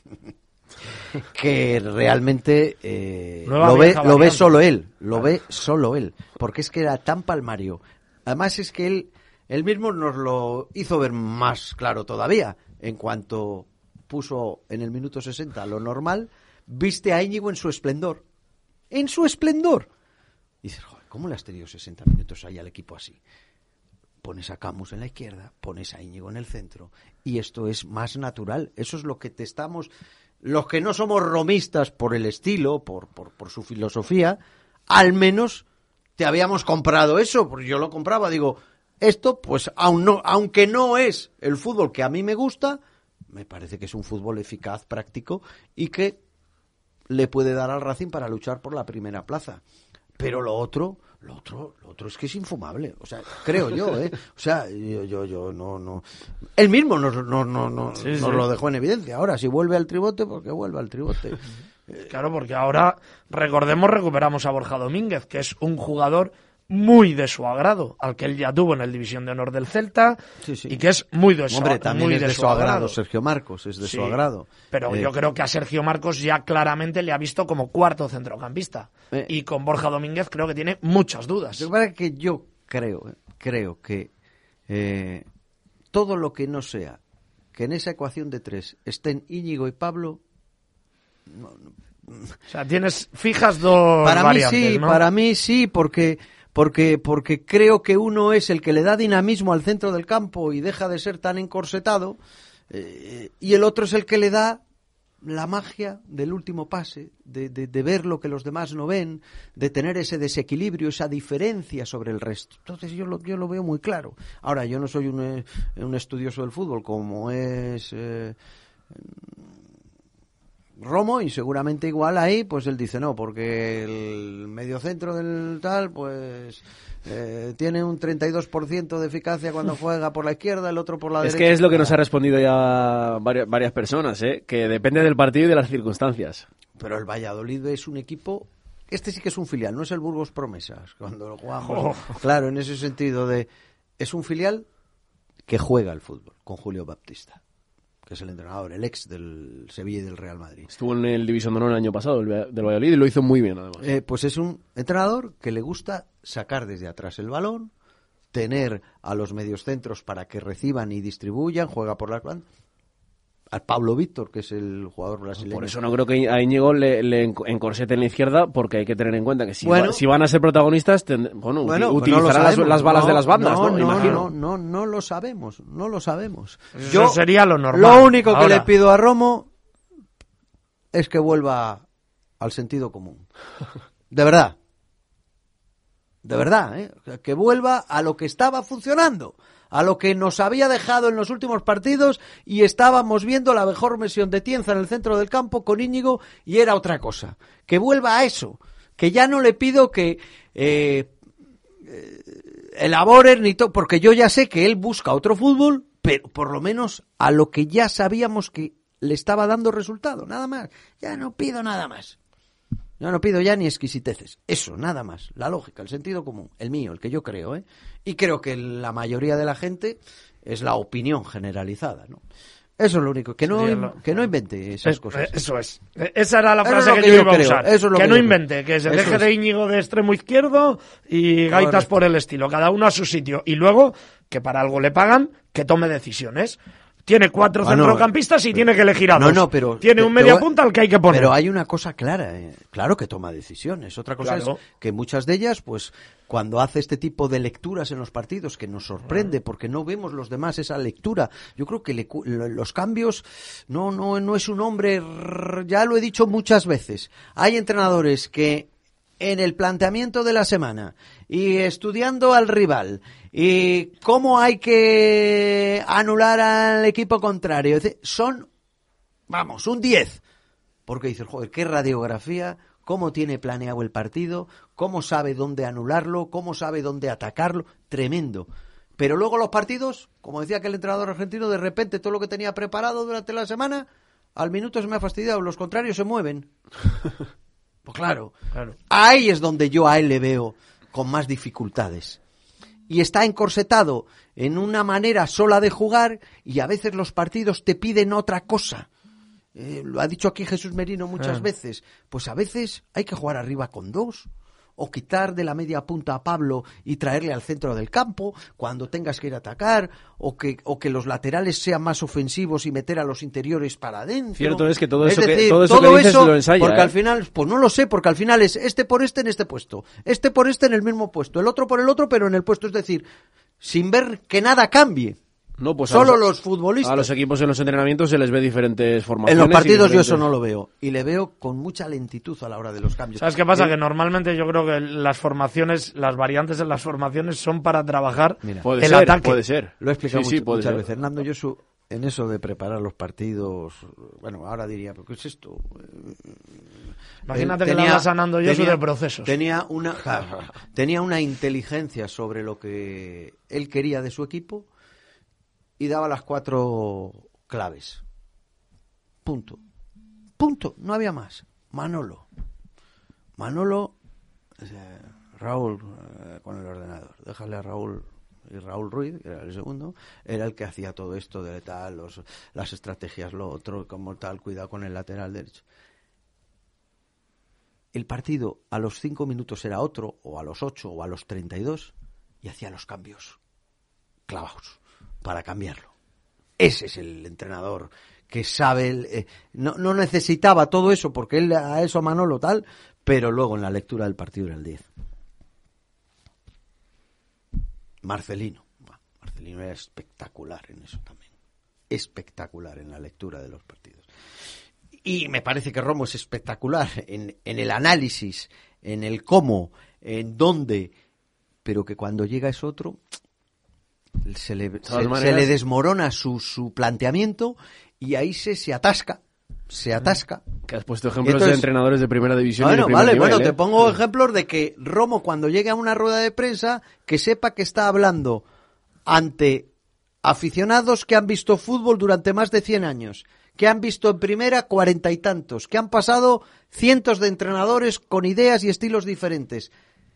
Que realmente lo ve solo él, porque es que era tan palmario. Además es que él mismo nos lo hizo ver más claro todavía, en cuanto puso en el minuto 60 lo normal, viste a Íñigo en su esplendor, y dices, joder, ¿cómo le has tenido 60 minutos ahí al equipo así? Pones a Camus en la izquierda, pones a Íñigo en el centro, y esto es más natural. Eso es lo que te estamos... Los que no somos romistas por el estilo, por su filosofía, al menos te habíamos comprado eso, porque yo lo compraba, digo, esto, pues aunque no es el fútbol que a mí me gusta, me parece que es un fútbol eficaz, práctico, y que le puede dar al Racing para luchar por la primera plaza. Pero lo otro es que es infumable, o sea, creo yo, o sea, yo no. Él mismo nos lo dejó en evidencia. Ahora, si vuelve al tribote, porque vuelve al tribote. Claro, porque ahora, recordemos, recuperamos a Borja Domínguez, que es un jugador muy de su agrado, al que él ya tuvo en el División de Honor del Celta, y que es muy de su agrado. Hombre, también es de su agrado. Sergio Marcos es de su agrado. Pero yo creo que a Sergio Marcos ya claramente le ha visto como cuarto centrocampista. Y con Borja Domínguez creo que tiene muchas dudas. Yo creo que todo lo que no sea que en esa ecuación de tres estén Íñigo y Pablo... O sea, tienes fijas dos variantes, ¿no? Para mí sí, porque creo que uno es el que le da dinamismo al centro del campo y deja de ser tan encorsetado, y el otro es el que le da la magia del último pase, de ver lo que los demás no ven, de tener ese desequilibrio, esa diferencia sobre el resto. Entonces yo lo veo muy claro. Ahora, yo no soy un estudioso del fútbol como es... Romo, y seguramente igual ahí pues él dice no, porque el mediocentro del tal pues tiene un 32% de eficacia cuando juega por la izquierda, el otro por la derecha. Es que es lo que nos ha respondido ya varias personas, que depende del partido y de las circunstancias. Pero el Valladolid es un equipo, este sí que es un filial, no es el Burgos Promesas cuando lo jugamos. Claro, en ese sentido es un filial que juega al fútbol con Julio Baptista, que es el entrenador, el ex del Sevilla y del Real Madrid. Estuvo en el División de Honor el año pasado del Valladolid y lo hizo muy bien, además. Pues es un entrenador que le gusta sacar desde atrás el balón, tener a los mediocentros para que reciban y distribuyan, juega por las bandas. Al Pablo Víctor, que es el jugador brasileño. Por eso no creo que a Íñigo le encorsete en la izquierda, porque hay que tener en cuenta que si van a ser protagonistas, utilizarán las balas de las bandas, ¿no? Imagino. No lo sabemos. Eso sería lo normal. Lo único que le pido a Romo es que vuelva al sentido común. De verdad, que vuelva a lo que estaba funcionando, a lo que nos había dejado en los últimos partidos, y estábamos viendo la mejor versión de Tienza en el centro del campo con Íñigo, y era otra cosa. Que vuelva a eso, que ya no le pido que elaboren ni todo, porque yo ya sé que él busca otro fútbol, pero por lo menos a lo que ya sabíamos que le estaba dando resultado, nada más. Ya no pido nada más. Yo no pido ya ni exquisiteces. Eso, nada más. La lógica, el sentido común. El mío, el que yo creo, Y creo que la mayoría de la gente es la opinión generalizada, ¿no? Eso es lo único. Que no invente esas cosas. Eso es. Esa era la frase que yo iba a usar. Que no invente, que se deje de Íñigo de extremo izquierdo y gaitas por el estilo. Cada uno a su sitio. Y luego, que para algo le pagan, que tome decisiones. Tiene 4 centrocampistas y tiene que elegir a 2. Pero tiene un mediapunta al que hay que poner. Pero hay una cosa clara, claro que toma decisiones. Otra cosa es que muchas de ellas, pues, cuando hace este tipo de lecturas en los partidos, que nos sorprende porque no vemos los demás esa lectura. Yo creo que los cambios no es un hombre, ya lo he dicho muchas veces. Hay entrenadores que en el planteamiento de la semana y estudiando al rival y cómo hay que anular al equipo contrario, son, vamos, un 10. Porque dices, joder, qué radiografía, cómo tiene planeado el partido, cómo sabe dónde anularlo, cómo sabe dónde atacarlo, tremendo. Pero luego los partidos, como decía aquel entrenador argentino, de repente todo lo que tenía preparado durante la semana, al minuto se me ha fastidiado, los contrarios se mueven. Pues claro, ahí es donde yo a él le veo con más dificultades. Y está encorsetado en una manera sola de jugar y a veces los partidos te piden otra cosa. Lo ha dicho aquí Jesús Merino muchas veces. Pues a veces hay que jugar arriba con 2 o quitar de la media punta a Pablo y traerle al centro del campo cuando tengas que ir a atacar o que los laterales sean más ofensivos y meter a los interiores para adentro. Cierto es que todo eso decir, que dices lo ensaya. Porque al final, pues no lo sé, porque al final es este por este en este puesto, este por este en el mismo puesto, el otro por el otro pero en el puesto, es decir, sin ver que nada cambie. No, pues solo los futbolistas. A los equipos en los entrenamientos se les ve diferentes formaciones. En los partidos yo eso no lo veo. Y le veo con mucha lentitud a la hora de los cambios. ¿Sabes qué pasa? Que normalmente yo creo que las formaciones, las variantes en las formaciones son para trabajar el ataque. Puede ser. Lo he explicado muchas veces. Hernando Josu, en eso de preparar los partidos, bueno, ahora diría, ¿pero qué es esto? Imagínate que le hablas a Hernando Josu de procesos. Tenía una inteligencia sobre lo que él quería de su equipo. Y daba las 4 claves. Punto. No había más. Manolo, Raúl con el ordenador. Déjale a Raúl. Y Raúl Ruiz, que era el segundo, era el que hacía todo esto de tal, las estrategias, lo otro, como tal, cuidado con el lateral derecho. El partido a los 5 minutos era otro, o a los 8, o a los 32, y hacía los cambios clavados para cambiarlo. Ese es el entrenador que sabe, no necesitaba todo eso porque él a eso Manolo tal, pero luego en la lectura del partido era el 10. Marcelino era espectacular en eso también, espectacular en la lectura de los partidos. Y me parece que Romo es espectacular en el análisis, en el cómo, en dónde, pero que cuando llega es otro. Se le desmorona su planteamiento y ahí se atasca. Que has puesto ejemplos de entrenadores de primera división. Bueno, te pongo ejemplos de que Romo, cuando llegue a una rueda de prensa, que sepa que está hablando ante aficionados que han visto fútbol durante más de 100 años, que han visto en primera 40 y tantos, que han pasado cientos de entrenadores con ideas y estilos diferentes.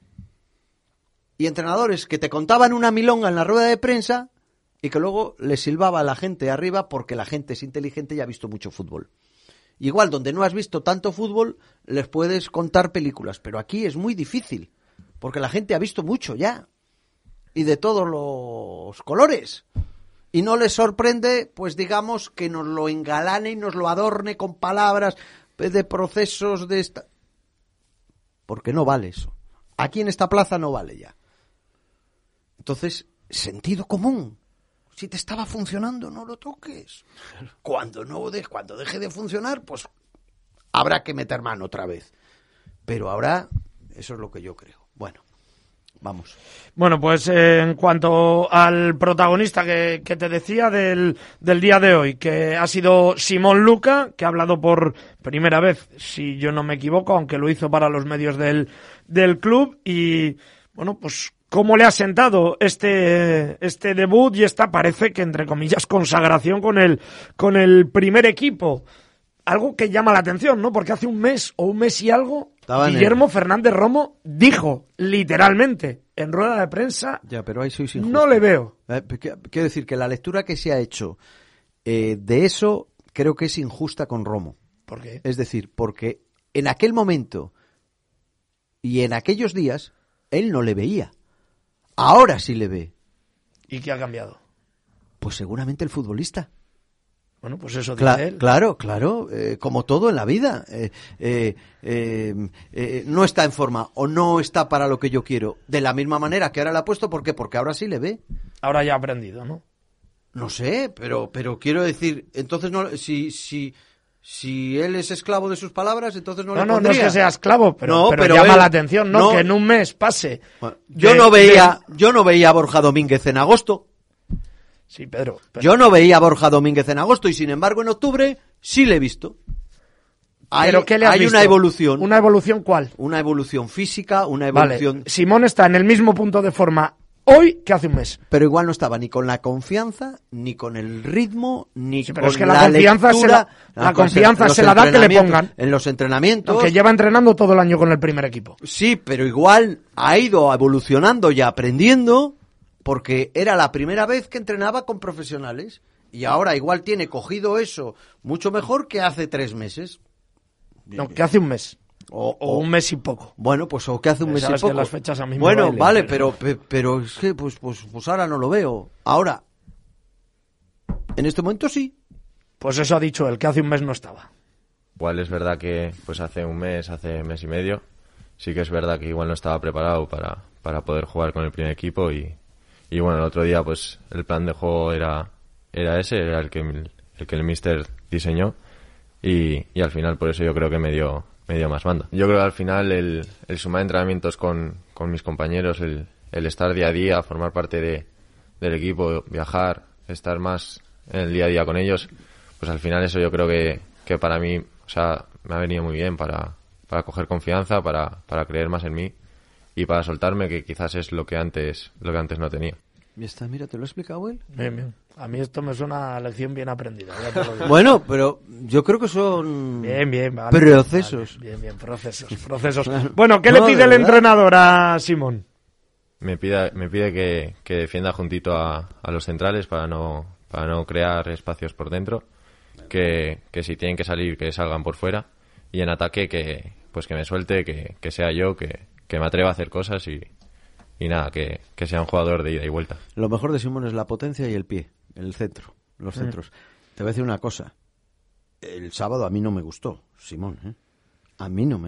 Y entrenadores que te contaban una milonga en la rueda de prensa y que luego le silbaba a la gente arriba porque la gente es inteligente y ha visto mucho fútbol. Igual, donde no has visto tanto fútbol, les puedes contar películas, pero aquí es muy difícil, porque la gente ha visto mucho ya, y de todos los colores. Y no les sorprende, pues digamos, que nos lo engalane y nos lo adorne con palabras de procesos de esta... Porque no vale eso. Aquí en esta plaza no vale ya. Entonces, sentido común. Si te estaba funcionando, no lo toques. Cuando deje de funcionar, pues habrá que meter mano otra vez. Pero ahora, eso es lo que yo creo. Bueno, vamos. Bueno, pues en cuanto al protagonista que te decía del día de hoy, que ha sido Simón Luca, que ha hablado por primera vez, si yo no me equivoco, aunque lo hizo para los medios del club, y bueno, pues cómo le ha sentado este debut y esta, parece que entre comillas, consagración con el primer equipo. Algo que llama la atención, ¿no? Porque hace un mes y algo, Guillermo Fernández Romo dijo literalmente en rueda de prensa, ya, pero ahí sois injusto. No le veo. Quiero decir que la lectura que se ha hecho de eso creo que es injusta con Romo. ¿Por qué? Es decir, porque en aquel momento y en aquellos días él no le veía. Ahora sí le ve. ¿Y qué ha cambiado? Pues seguramente el futbolista. Bueno, pues eso dice él. Claro, como todo en la vida. No está en forma o no está para lo que yo quiero. De la misma manera que ahora le ha puesto, ¿por qué? Porque ahora sí le ve. Ahora ya ha aprendido, ¿no? No sé, pero quiero decir, entonces no, si Si él es esclavo de sus palabras, entonces no le No pondría. es que sea esclavo, pero llama la atención, que en un mes pase. Bueno, yo no veía a Borja Domínguez en agosto. Sí, Pedro. Yo no veía a Borja Domínguez en agosto y sin embargo en octubre sí le he visto. ¿Pero qué le has visto? Una evolución. ¿Una evolución cuál? Una evolución física, una evolución... Vale. Simón está en el mismo punto de forma hoy que hace un mes. Pero igual no estaba ni con la confianza, ni con el ritmo, ni pero con es que la confianza lectura. La confianza se la da que le pongan. En los entrenamientos. Que lleva entrenando todo el año con el primer equipo. Sí, pero igual ha ido evolucionando y aprendiendo, porque era la primera vez que entrenaba con profesionales. Y ahora igual tiene cogido eso mucho mejor que hace 3 meses. No, que hace un mes. O un mes y poco. Bueno, pues o que hace un mes y poco. Que las fechas a mí bueno, me vale, pero es que pues ahora no lo veo. Ahora, en este momento sí. Pues eso ha dicho él, que hace un mes no estaba. Igual es verdad que pues hace mes y medio, sí que es verdad que igual no estaba preparado para poder jugar con el primer equipo y bueno, el otro día pues el plan de juego era ese, era el que el míster diseñó y al final por eso yo creo que me dio más banda. Yo creo que al final el sumar entrenamientos con mis compañeros, el estar día a día, formar parte del equipo, viajar, estar más en el día a día con ellos, pues al final eso yo creo que para mí, o sea, me ha venido muy bien para coger confianza, para creer más en mí y para soltarme, que quizás es lo que antes no tenía. Y está, mira, ¿te lo he explicado él? Bien. A mí esto me suena a lección bien aprendida. Ya te lo digo. Bueno, pero yo creo que son bien, vale, procesos. Vale, bien, procesos. Bueno, ¿qué le pide el entrenador a Simón? Me pide que defienda juntito a los centrales para no crear espacios por dentro, que si tienen que salir, que salgan por fuera, y en ataque que me suelte, que sea yo, que me atreva a hacer cosas y nada, que sea un jugador de ida y vuelta. Lo mejor de Simón es la potencia y el pie, el centro, los centros. Te voy a decir una cosa. El sábado a mí no me gustó, Simón, ¿eh? A mí no me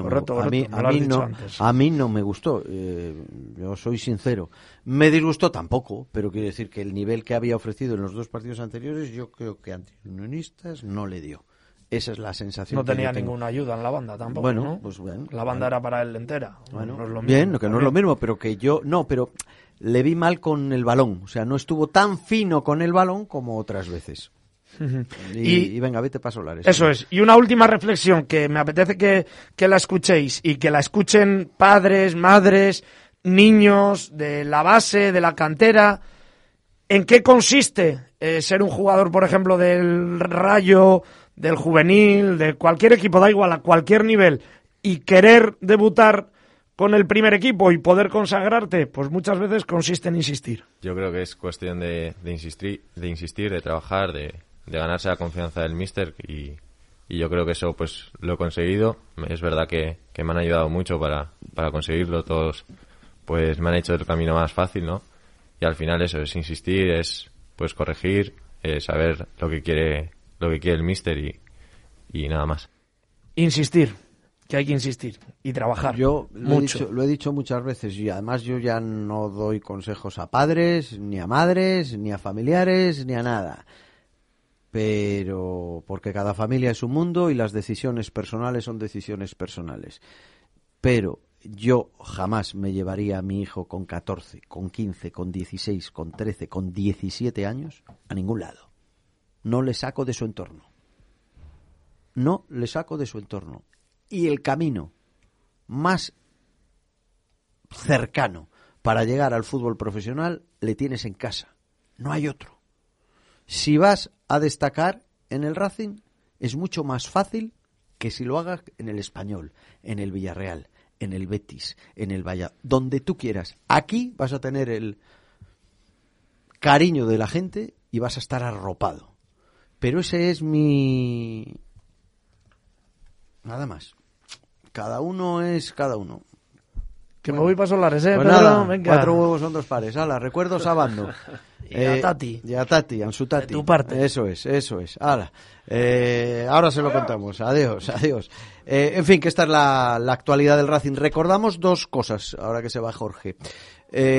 gustó. Yo soy sincero. Me disgustó tampoco, pero quiero decir que el nivel que había ofrecido en los 2 partidos anteriores, yo creo que ante Unionistas no le dio. Esa es la sensación. No tenía ninguna ayuda en la banda tampoco. Bueno, ¿no? pues bueno. La banda era para él entera. Bueno, no es lo mismo, bien, que no es lo mismo, pero que yo pero le vi mal con el balón. O sea, no estuvo tan fino con el balón como otras veces. Y venga, vete para solares. Eso es. Y una última reflexión que me apetece que la escuchéis y que la escuchen padres, madres, niños de la base, de la cantera. ¿En qué consiste ser un jugador, por ejemplo, del Rayo, del juvenil, de cualquier equipo, da igual, a cualquier nivel, y querer debutar con el primer equipo y poder consagrarte? Pues muchas veces consiste en insistir. Yo creo que es cuestión de insistir, de trabajar, de ganarse la confianza del míster y yo creo que eso pues lo he conseguido. Es verdad que me han ayudado mucho para conseguirlo. Todos pues me han hecho el camino más fácil, ¿no? Y al final eso es insistir, es pues corregir, saber lo que quiere el míster y nada más. Insistir, que hay que insistir y trabajar. Yo mucho. Lo he dicho muchas veces y además yo ya no doy consejos a padres, ni a madres, ni a familiares, ni a nada. Pero porque cada familia es un mundo y las decisiones personales son decisiones personales. Pero yo jamás me llevaría a mi hijo con 14, con 15, con 16, con 13, con 17 años a ningún lado. No le saco de su entorno. No le saco de su entorno. Y el camino más cercano para llegar al fútbol profesional le tienes en casa. No hay otro. Si vas a destacar en el Racing, es mucho más fácil que si lo hagas en el Español, en el Villarreal, en el Betis, en el Valladolid, donde tú quieras. Aquí vas a tener el cariño de la gente y vas a estar arropado. Pero ese es mi... Nada más. Cada uno es cada uno. Que bueno, me voy para Solares, pues Pedro, nada, venga. 4 huevos son 2 pares. Hala, recuerdos a Bando. Y a Tati. Y a Tati, a su Tati. De tu parte. Eso es. Hala. Ahora se lo contamos. Adiós. En fin, que esta es la actualidad del Racing. Recordamos 2 cosas, ahora que se va Jorge.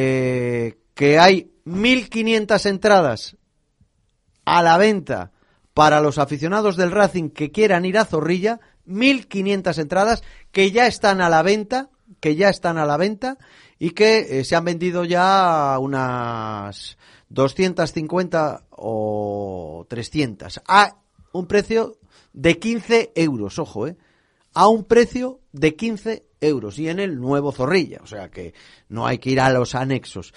Que hay 1.500 entradas a la venta para los aficionados del Racing que quieran ir a Zorrilla, 1.500 entradas que ya están a la venta, y que se han vendido ya unas 250 o 300 a un precio de 15 euros, ojo, a un precio de 15 euros y en el nuevo Zorrilla, o sea que no hay que ir a los anexos.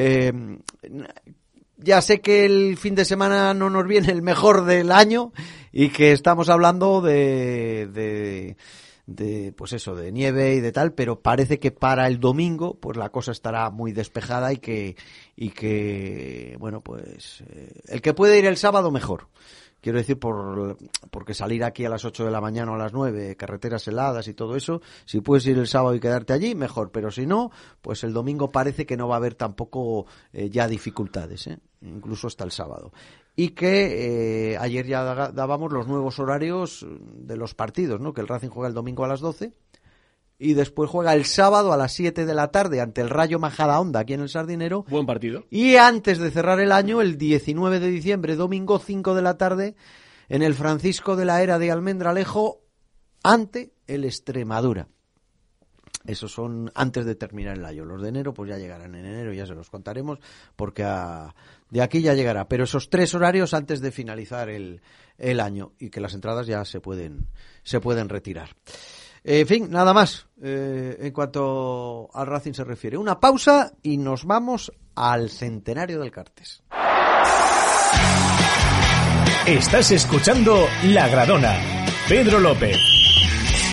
Ya sé que el fin de semana no nos viene el mejor del año y que estamos hablando de pues eso, de nieve y de tal, pero parece que para el domingo pues la cosa estará muy despejada y que bueno, pues el que puede ir el sábado mejor. Quiero decir, porque salir aquí a las 8 de la mañana o a las 9, carreteras heladas y todo eso, si puedes ir el sábado y quedarte allí, mejor. Pero si no, pues el domingo parece que no va a haber tampoco ya dificultades, incluso hasta el sábado. Y que ayer ya dábamos los nuevos horarios de los partidos, ¿no? Que el Racing juega el domingo a las 12 y después juega el sábado a las 7 de la tarde ante el Rayo Majadahonda aquí en el Sardinero. Buen partido. Y antes de cerrar el año, el 19 de diciembre, domingo, 5 de la tarde, en el Francisco de la Era de Almendralejo, ante el Extremadura. Esos son antes de terminar el año. Los de enero, pues ya llegarán en enero, ya se los contaremos, porque de aquí ya llegará. Pero esos 3 horarios antes de finalizar el año, y que las entradas ya se pueden retirar. En fin, nada más en cuanto al Racing se refiere. Una pausa y nos vamos al centenario del Cartes. Estás escuchando La Gradona. Pedro López.